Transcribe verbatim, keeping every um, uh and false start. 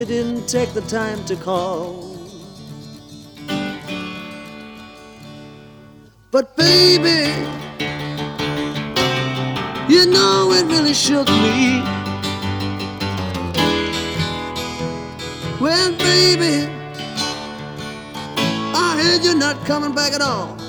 You didn't take the time to call. But baby, you know it really shook me when, baby, I heard you're not coming back at all.